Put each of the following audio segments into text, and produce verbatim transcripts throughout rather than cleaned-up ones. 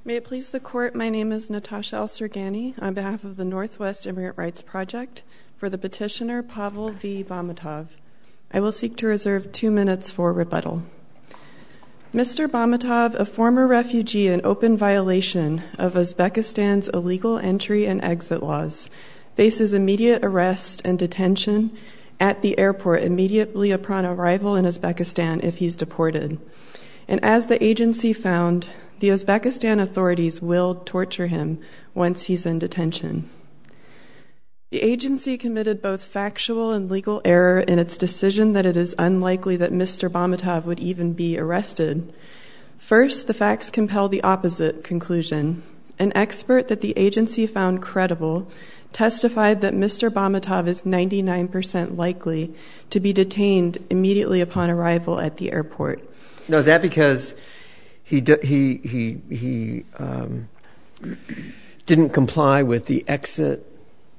May it please the Court, my name is Natasha El-Sergani on behalf of the Northwest Immigrant Rights Project for the petitioner Pavel V. Bamatov. I will seek to reserve two minutes for rebuttal. Mister Bamatov, a former refugee in open violation of Uzbekistan's illegal entry and exit laws, faces immediate arrest and detention at the airport immediately upon arrival in Uzbekistan if he's deported. And as the agency found, the Uzbekistan authorities will torture him once he's in detention. The agency committed both factual and legal error in its decision that it is unlikely that Mister Bamatov would even be arrested. First, the facts compel the opposite conclusion. An expert that the agency found credible testified that Mister Bamatov is ninety-nine percent likely to be detained immediately upon arrival at the airport. Now, is that because he he he he um, didn't comply with the exit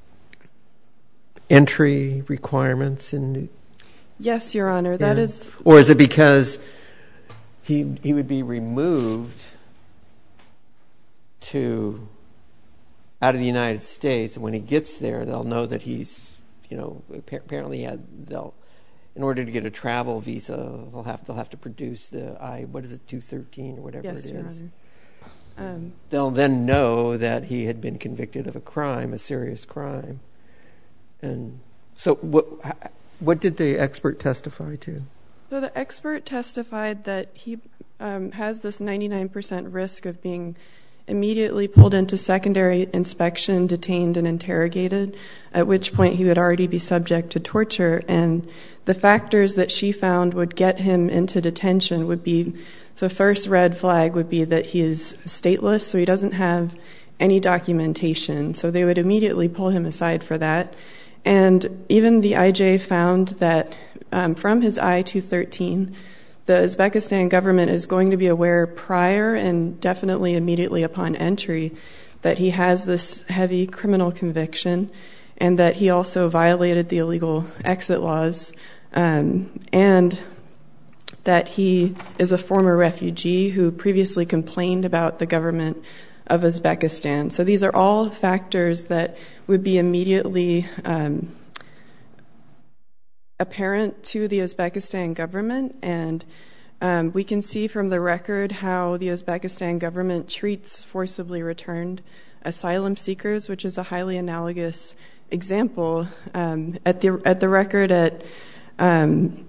entry requirements in? Yes, Your Honor, that yeah. is. Or is it because he he would be removed to out of the United States, and when he gets there, they'll know that he's, you know, apparently had they'll. In order to get a travel visa, they'll have they'll have to produce the I what is it two thirteen or whatever yes, it Your is. Honor. Um, they'll then know that he had been convicted of a crime, a serious crime. And so, what what did the expert testify to? So the expert testified that he um, has this ninety-nine percent risk of being immediately pulled into secondary inspection, detained, and interrogated, at which point he would already be subject to torture. And the factors that she found would get him into detention would be, the first red flag would be that he is stateless, so he doesn't have any documentation. So they would immediately pull him aside for that. And even the I J found that um, from his I two thirteen, the Uzbekistan government is going to be aware prior and definitely immediately upon entry that he has this heavy criminal conviction and that he also violated the illegal exit laws, um, and that he is a former refugee who previously complained about the government of Uzbekistan. So these are all factors that would be immediately um, apparent to the Uzbekistan government, and um, we can see from the record how the Uzbekistan government treats forcibly returned asylum seekers, which is a highly analogous example. Um, at the at the record at um,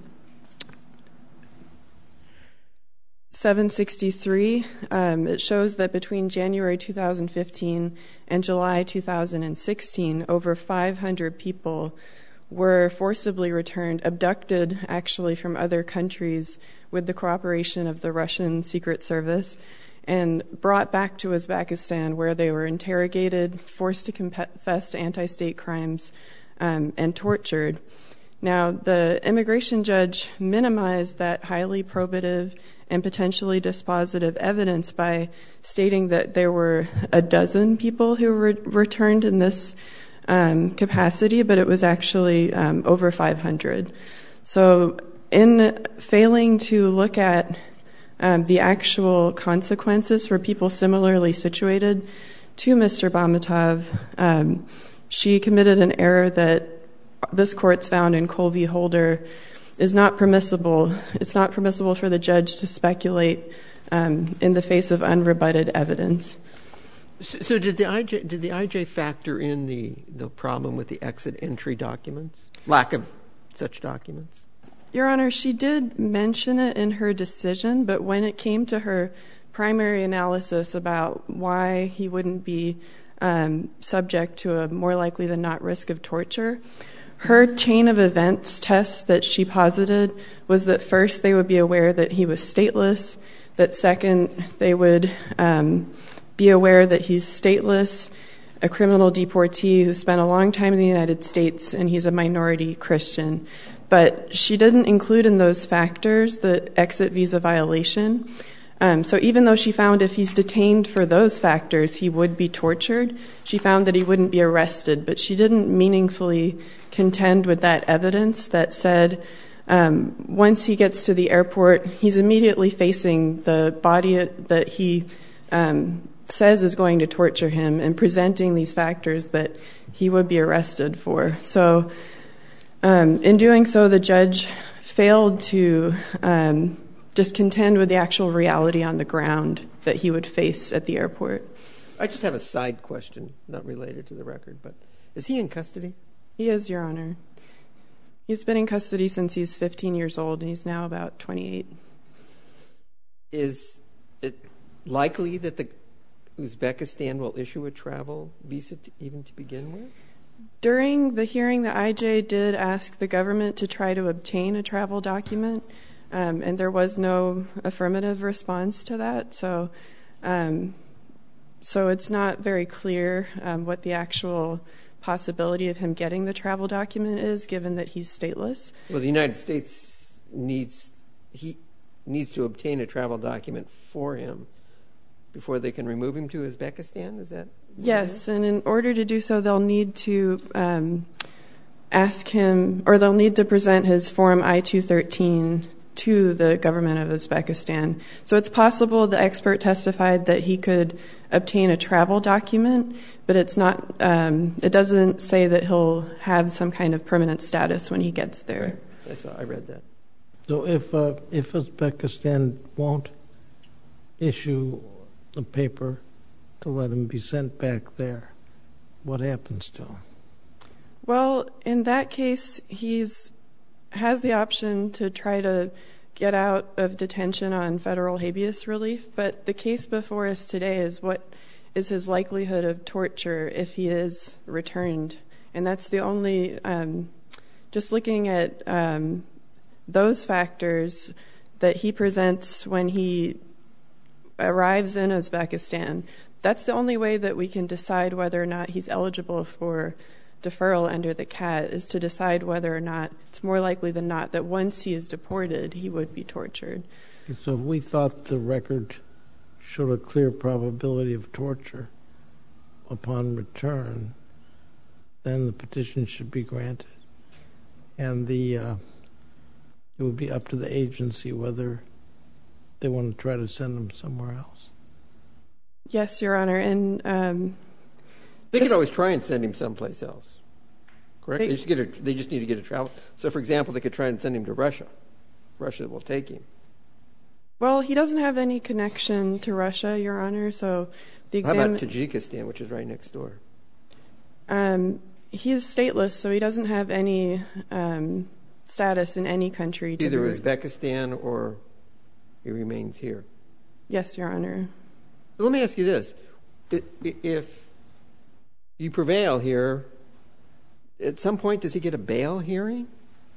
seven sixty-three, um, it shows that between January two thousand fifteen and July two thousand sixteen, over five hundred people were forcibly returned, abducted actually from other countries with the cooperation of the Russian Secret Service, and brought back to Uzbekistan, where they were interrogated, forced to confess to anti-state crimes, um, and tortured. Now, the immigration judge minimized that highly probative and potentially dispositive evidence by stating that there were a dozen people who were returned in this um, capacity, but it was actually um, over five hundred. So in failing to look at um, the actual consequences for people similarly situated to Mister Bamatov, um, she committed an error that this court's found in Cole v. Holder is not permissible. It's not permissible for the judge to speculate um, in the face of unrebutted evidence. So, so did the I J did the I J factor in the the problem with the exit entry documents, lack of such documents? Your Honor, she did mention it in her decision, but when it came to her primary analysis about why he wouldn't be um, subject to a more likely than not risk of torture, her chain of events test that she posited was that first they would be aware that he was stateless, that second they would um, be aware that he's stateless, a criminal deportee who spent a long time in the United States, and he's a minority Christian. But she didn't include in those factors the exit visa violation. Um, so even though she found if he's detained for those factors, he would be tortured, she found that he wouldn't be arrested. But she didn't meaningfully contend with that evidence that said um, once he gets to the airport, he's immediately facing the body that he um, says is going to torture him and presenting these factors that he would be arrested for. So um, in doing so, the judge failed to um, just contend with the actual reality on the ground that he would face at the airport. I just have a side question, not related to the record, but is he in custody? He is, Your Honor. He's been in custody since he's fifteen years old, and he's now about twenty-eight. Is it likely that the Uzbekistan will issue a travel visa to, even to begin with? During the hearing, the I J did ask the government to try to obtain a travel document, um, and there was no affirmative response to that. So, um, so it's not very clear um, what the actual possibility of him getting the travel document is, given that he's stateless. Well, the United States needs he needs to obtain a travel document for him before they can remove him to Uzbekistan. Is that? Yes, and in order to do so, they'll need to um, ask him, or they'll need to present his Form I two thirteen to the government of Uzbekistan. So it's possible the expert testified that he could obtain a travel document, but it's not. Um, it doesn't say that he'll have some kind of permanent status when he gets there. Right. I saw. I read that. So if uh, if Uzbekistan won't issue the paper to let him be sent back there, what happens to him? Well, in that case, he's has the option to try to get out of detention on federal habeas relief, but the case before us today is what is his likelihood of torture if he is returned. And that's the only, um, just looking at um, those factors that he presents when he arrives in Uzbekistan, that's the only way that we can decide whether or not he's eligible for deferral under the C A T, is to decide whether or not it's more likely than not that once he is deported, he would be tortured. So if we thought the record showed a clear probability of torture upon return, then the petition should be granted. And the uh, it would be up to the agency whether they want to try to send him somewhere else. Yes, Your Honor, and um, they could always try and send him someplace else. Correct? They, They, just get a, they just need to get a travel. So, for example, they could try and send him to Russia. Russia will take him. well, he doesn't have any connection to Russia, Your Honor, so the How exam... about Tajikistan, which is right next door? Um, he is stateless, so he doesn't have any um, status in any country. To Either the... Uzbekistan or he remains here. Yes, Your Honor. Let me ask you this. If you prevail here, at some point, does he get a bail hearing?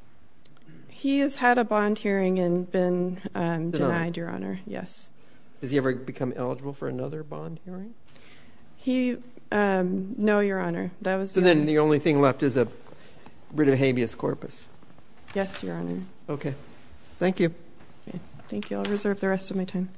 He has had a bond hearing and been um, Denied. denied, Your Honor, yes. Does he ever become eligible for another bond hearing? He, um, no, Your Honor. That was So the then only... the only thing left is a writ of habeas corpus. Yes, Your Honor. Okay. Thank you. Okay. Thank you. I'll reserve the rest of my time.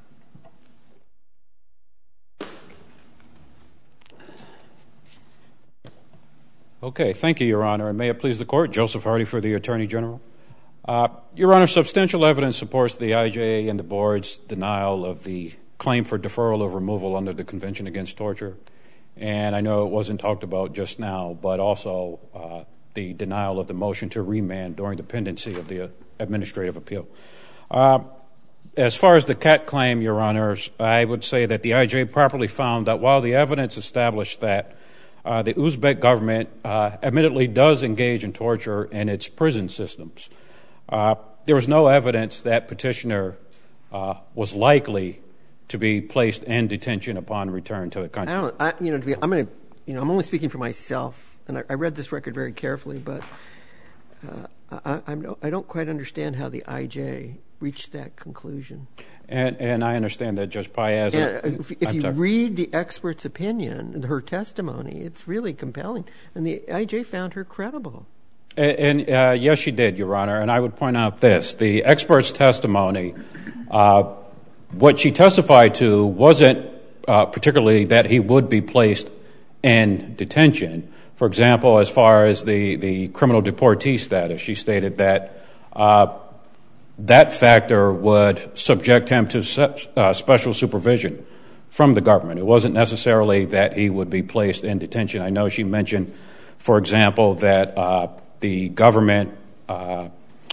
Okay, thank you, Your Honor, and may it please the Court, Joseph Hardy for the Attorney General. Uh, Your Honor, substantial evidence supports the I J A and the Board's denial of the claim for deferral of removal under the Convention Against Torture, and I know it wasn't talked about just now, but also uh, the denial of the motion to remand during the pendency of the uh, administrative appeal. Uh, as far as the C A T claim, Your Honors, I would say that the I J A properly found that while the evidence established that Uh, the Uzbek government uh, admittedly does engage in torture in its prison systems, Uh, there was no evidence that petitioner uh, was likely to be placed in detention upon return to the country. I don't, I, you know, to be, I'm going to, you know, I'm only speaking for myself, and I, I read this record very carefully, but uh, I, I'm, I don't quite understand how the I J reached that conclusion. And, and I understand that Judge Paez. And if if you read the expert's opinion, her testimony, it's really compelling, and the I J found her credible. And, and uh, yes, she did, Your Honor. And I would point out this: the expert's testimony, uh, what she testified to wasn't uh, particularly that he would be placed in detention. For example, as far as the, the criminal deportee status, she stated that uh, that factor would subject him to se- uh, special supervision from the government. It wasn't necessarily that he would be placed in detention. I know she mentioned, for example, that uh, the government uh,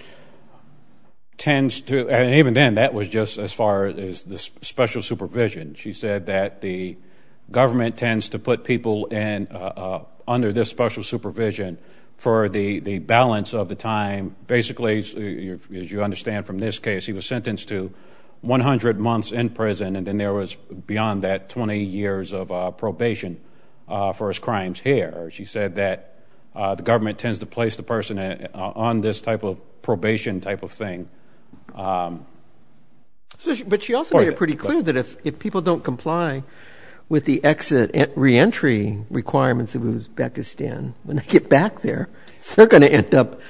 tends to, and even then that was just as far as the special supervision. She said that the government tends to put people in uh, uh, under this special supervision for the, the balance of the time. Basically, as you understand from this case, he was sentenced to one hundred months in prison, and then there was, beyond that, twenty years of uh, probation uh, for his crimes here. She said that uh, the government tends to place the person in, uh, on this type of probation type of thing. Um, so she, but she also made it pretty clear that if, if people don't comply with the exit reentry requirements of Uzbekistan, when they get back there, they're going to end up.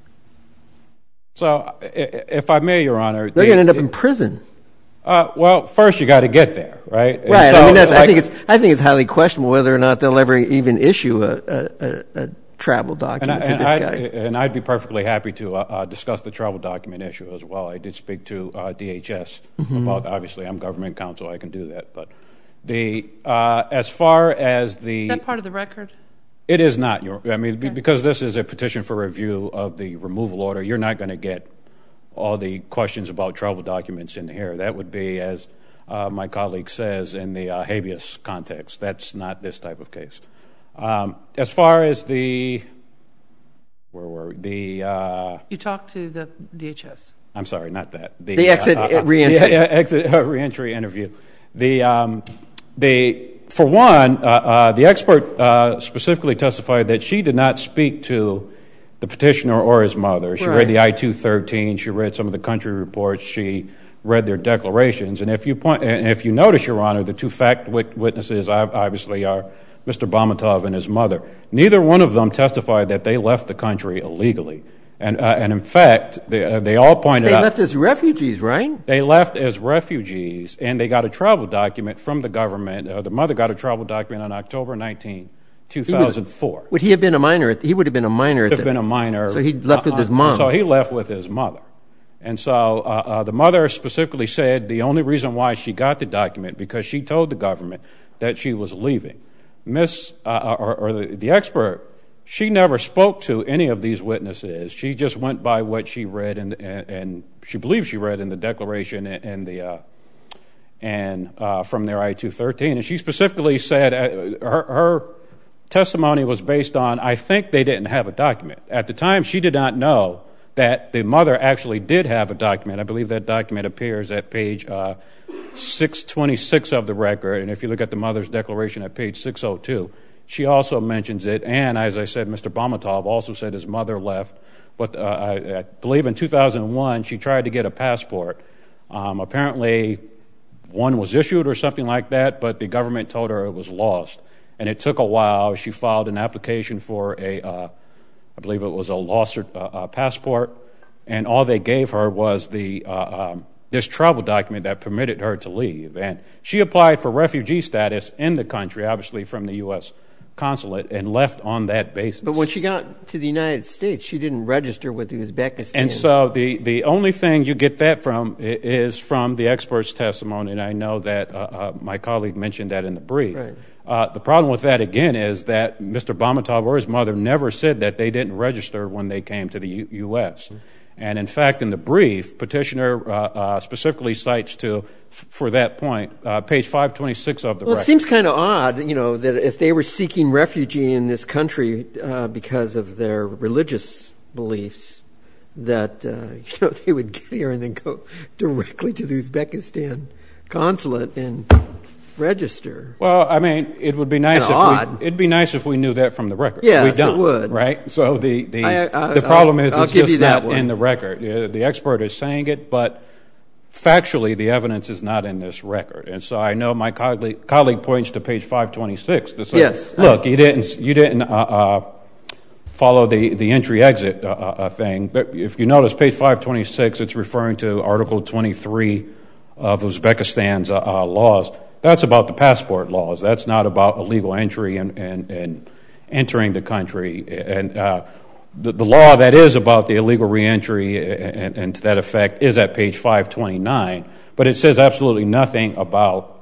So, if I may, Your Honor, they're going to end up in prison. Uh, well, first you got to get there, right? And right. so, I mean, that's, like, I think it's I think it's highly questionable whether or not they'll ever even issue a, a, a, a travel document and I, to this and guy. I'd, and I'd be perfectly happy to uh, uh, discuss the travel document issue as well. I did speak to uh, D H S mm-hmm. about. Obviously, I'm government counsel; I can do that, but. The uh, as far as the is that part of the record? It is not. Your, I mean, okay. because this is a petition for review of the removal order, you're not going to get all the questions about travel documents in here. That would be, as uh, my colleague says, in the uh, habeas context. That's not this type of case. Um, as far as the where were we? the uh, you talked to the D H S. I'm sorry, not that the, the exit uh, uh, reentry. The uh, exit uh, reentry interview. The um, They, for one, uh, uh, the expert uh, specifically testified that she did not speak to the petitioner or his mother. She right. read the I two thirteen. She read some of the country reports. She read their declarations. And if you point, and if you notice, Your Honor, the two fact witnesses obviously are Mister Bamatov and his mother. Neither one of them testified that they left the country illegally. And, uh, and in fact, they, uh, they all pointed they out... They left as refugees, right? They left as refugees, and they got a travel document from the government. Uh, the mother got a travel document on October nineteenth, two thousand four. Was, would he have been a minor? At, he would have been a minor. At He would have the, been a minor. So he left with uh, his mom. So he left with his mother. And so uh, uh, the mother specifically said the only reason why she got the document because she told the government that she was leaving. Miss, uh, or, or the, the expert... She never spoke to any of these witnesses. She just went by what she read, and and, and she believed she read in the declaration and, and the uh, and uh, from their I two thirteen. And she specifically said uh, her, her testimony was based on, I think they didn't have a document at the time. She did not know that the mother actually did have a document. I believe that document appears at page uh, six twenty-six of the record, and if you look at the mother's declaration at page six oh two. She also mentions it, and as I said, Mister Bamatov also said his mother left. But uh, I, I believe in two thousand one, she tried to get a passport. Um, apparently, one was issued or something like that, but the government told her it was lost. And it took a while. She filed an application for a, uh, I believe it was a lost uh, uh, passport, and all they gave her was the uh, um, this travel document that permitted her to leave. And she applied for refugee status in the country, obviously from the U S consulate, and left on that basis. But when she got to the United States, she didn't register with Uzbekistan. And so the, the only thing you get that from is from the expert's testimony, and I know that uh, uh, my colleague mentioned that in the brief. Right. Uh, the problem with that, again, is that Mister Bamatov or his mother never said that they didn't register when they came to the U- U.S. Mm-hmm. And in fact, in the brief, petitioner uh, uh, specifically cites to, f- for that point, uh, page five twenty-six of the well, record. It seems kind of odd, you know, that if they were seeking refugee in this country uh, because of their religious beliefs, that uh, you know they would get here and then go directly to the Uzbekistan consulate and register. Well, I mean, it would be nice if odd. we, it'd be nice if we knew that from the record. Yes, we don't, it would. Right? So the the, I, I, the problem is I'll it's give just you that not one. in the record. Uh, the expert is saying it, but factually the evidence is not in this record. And so I know my colleague, colleague points to page five twenty-six to say, yes, look, I, you didn't you didn't uh, uh, follow the the entry exit uh, uh, thing. But if you notice page five twenty-six, it's referring to Article twenty-three of Uzbekistan's uh, uh, laws. That's about the passport laws. That's not about illegal entry and, and, and entering the country. And uh, the, the law that is about the illegal reentry and, and to that effect is at page five twenty-nine. But it says absolutely nothing about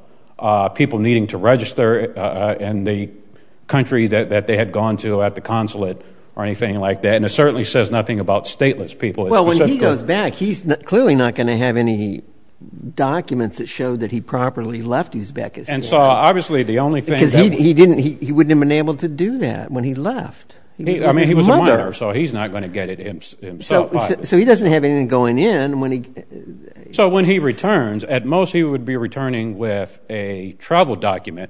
uh, people needing to register uh, in the country that, that they had gone to at the consulate or anything like that. And it certainly says nothing about stateless people. Well, when he goes back, he's not, clearly not going to have any documents that show that he properly left Uzbekistan. And so, obviously, the only thing because he he didn't he, he wouldn't have been able to do that when he left. He he, I mean, he was mother. a minor, so he's not going to get it himself. So, so, so he doesn't have anything going in when he. Uh, so when he returns, at most he would be returning with a travel document,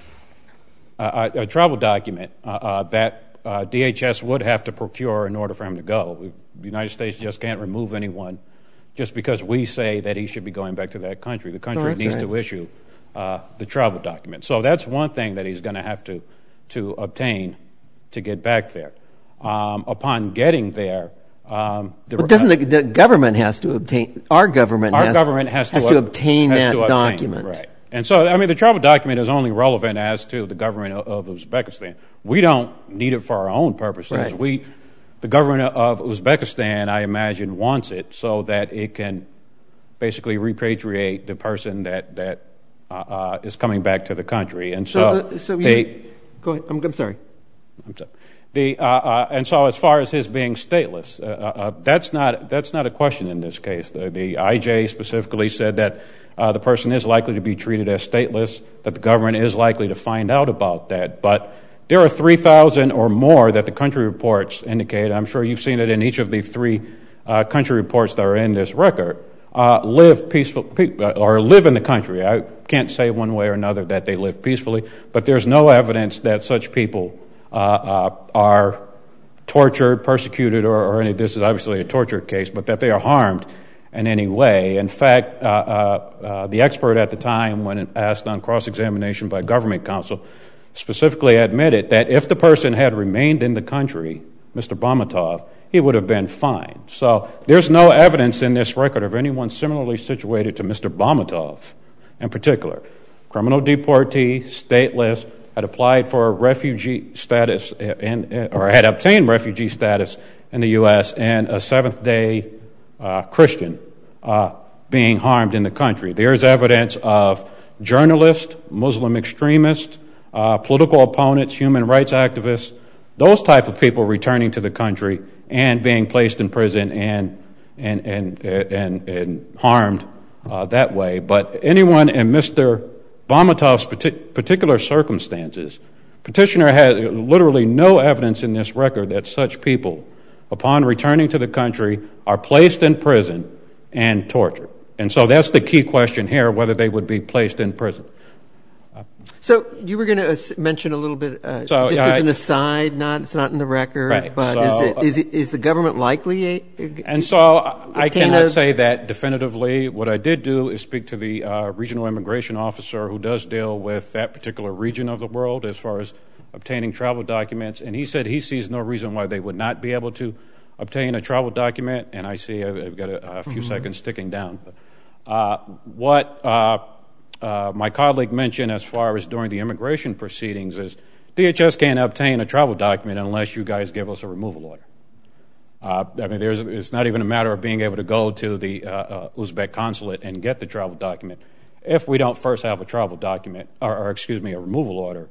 uh, a, a travel document uh, uh, that uh, D H S would have to procure in order for him to go. The United States just can't remove anyone just because we say that he should be going back to that country. The country oh, needs right. to issue uh, the travel document. So that's one thing that he's going to have to to obtain to get back there. Um, upon getting there, um, the, well, doesn't the, the government has to obtain? Our government our has, government has, has to, to obtain has that to obtain, document, right? And so, I mean, the travel document is only relevant as to the government of, of Uzbekistan. We don't need it for our own purposes. Right. We, the government of Uzbekistan, I imagine, wants it so that it can basically repatriate the person that that uh, uh, is coming back to the country. And so, so, uh, so they you, go ahead. I'm, I'm sorry. I'm sorry. The, uh, uh, and so, as far as his being stateless, uh, uh, that's not that's not a question in this case. The, the I J specifically said that uh, the person is likely to be treated as stateless, that the government is likely to find out about that. But there are three thousand or more that the country reports indicate. I'm sure you've seen it in each of the three uh, country reports that are in this record. Uh, live peaceful pe- or live in the country. I can't say one way or another that they live peacefully, but there's no evidence that such people Uh, uh, are tortured, persecuted, or, or any. This is obviously a tortured case, but that they are harmed in any way. In fact, uh, uh, uh, the expert at the time, when asked on cross-examination by government counsel, specifically admitted that if the person had remained in the country, Mister Bamatov, he would have been fine. So there's no evidence in this record of anyone similarly situated to Mister Bamatov in particular. Criminal deportee, stateless, had applied for refugee status in, or had obtained refugee status in the U S and a Seventh-day uh, Christian uh, being harmed in the country. There's evidence of journalists, Muslim extremists, uh, political opponents, human rights activists, those type of people returning to the country and being placed in prison and and and and, and harmed uh, that way. But anyone in Mister Bamatov's particular circumstances, petitioner had literally no evidence in this record that such people, upon returning to the country, are placed in prison and tortured. And so that's the key question here, whether they would be placed in prison. So you were going to mention a little bit, uh, so, just uh, as an aside, not it's not in the record, right, but so, is, it, is, it, is the government likely? A, a, and so I cannot a, say that definitively. What I did do is speak to the uh, regional immigration officer who does deal with that particular region of the world as far as obtaining travel documents, and he said he sees no reason why they would not be able to obtain a travel document. And I see I've, I've got a, a few mm-hmm. seconds ticking down. Uh, what... Uh, Uh, my colleague mentioned as far as during the immigration proceedings is D H S can't obtain a travel document unless you guys give us a removal order. Uh, I mean, there's, it's not even a matter of being able to go to the uh, uh, Uzbek consulate and get the travel document. If we don't first have a travel document, or, or excuse me, a removal order,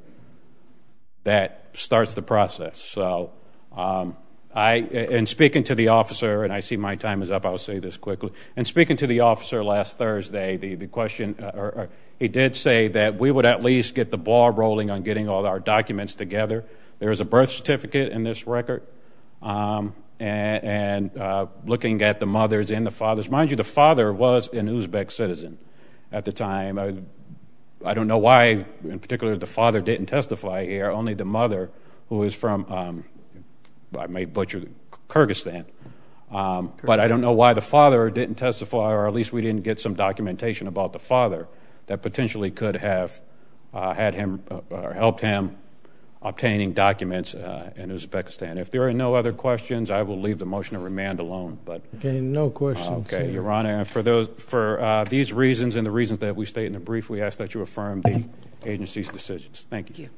that starts the process. So um, I, in speaking to the officer, and I see my time is up, I'll say this quickly. In speaking to the officer last Thursday, the, the question, uh, or, or he did say that we would at least get the ball rolling on getting all our documents together. There is a birth certificate in this record, um, and, and uh, looking at the mothers and the fathers. Mind you, the father was an Uzbek citizen at the time. I, I don't know why, in particular, the father didn't testify here. Only the mother, who is from... Um, I may butcher Kyrgyzstan, um, but I don't know why the father didn't testify, or at least we didn't get some documentation about the father that potentially could have uh, had him uh, or helped him obtaining documents uh, in Uzbekistan. If there are no other questions, I will leave the motion to remand alone. But okay, no questions. Okay, here. Your Honor, and for those for uh, these reasons and the reasons that we state in the brief, we ask that you affirm the agency's decisions. Thank you.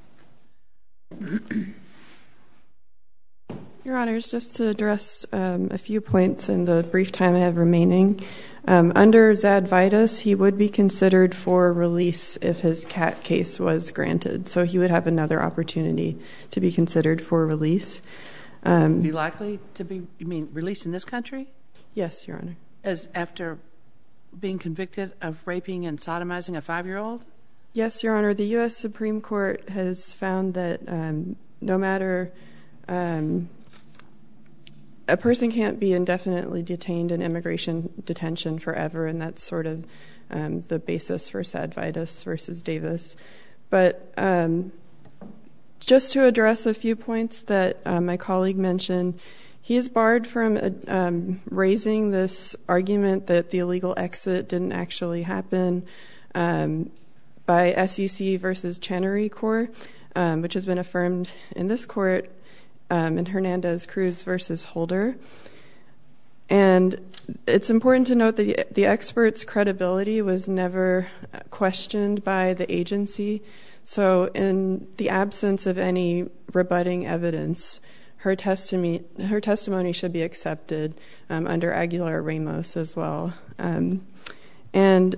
Thank you. Your Honors, just to address um, a few points in the brief time I have remaining. Um, under Zadvitas, he would be considered for release if his CAT case was granted. So he would have another opportunity to be considered for release. Um, be likely to be, you mean, released in this country? Yes, Your Honor. As after being convicted of raping and sodomizing a five-year-old? Yes, Your Honor. The U S Supreme Court has found that um, no matter... Um, a person can't be indefinitely detained in immigration detention forever, and that's sort of um, the basis for Zadvitas versus Davis. But um, just to address a few points that uh, my colleague mentioned, he is barred from uh, um, raising this argument that the illegal exit didn't actually happen um, by S E C versus Chenery Corps, um, which has been affirmed in this court Um, in Hernandez-Cruz versus Holder. And it's important to note that the expert's credibility was never questioned by the agency. So in the absence of any rebutting evidence, her testimony, her testimony should be accepted um, under Aguilar-Ramos as well. Um, and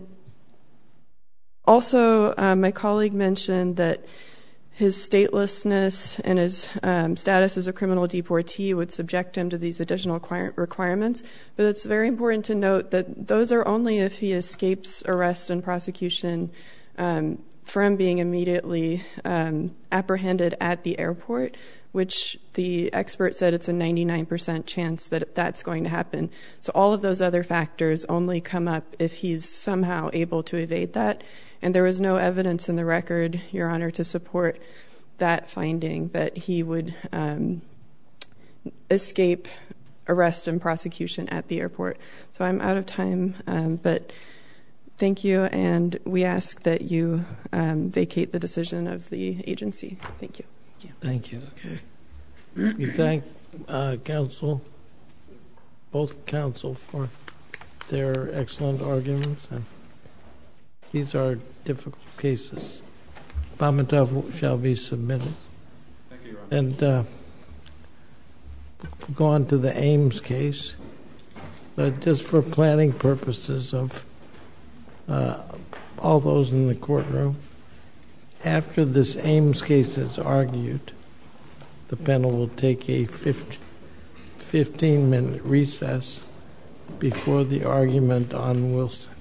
also, uh, my colleague mentioned that his statelessness and his um, status as a criminal deportee would subject him to these additional requirements. But it's very important to note that those are only if he escapes arrest and prosecution um, from being immediately um, apprehended at the airport, which the expert said it's a ninety-nine percent chance that that's going to happen. So all of those other factors only come up if he's somehow able to evade that. And there was no evidence in the record, Your Honor, to support that finding that he would um, escape arrest and prosecution at the airport. So I'm out of time, um, but thank you, and we ask that you um, vacate the decision of the agency. Thank you. Thank you. Okay. We thank uh, counsel, both counsel, for their excellent arguments, and these are difficult cases. Bamatov shall be submitted. Thank you, Your Honor. And uh, we'll go on to the Ames case. But just for planning purposes of uh, all those in the courtroom, after this Ames case is argued, the panel will take a fifteen-minute recess before the argument on Wilson.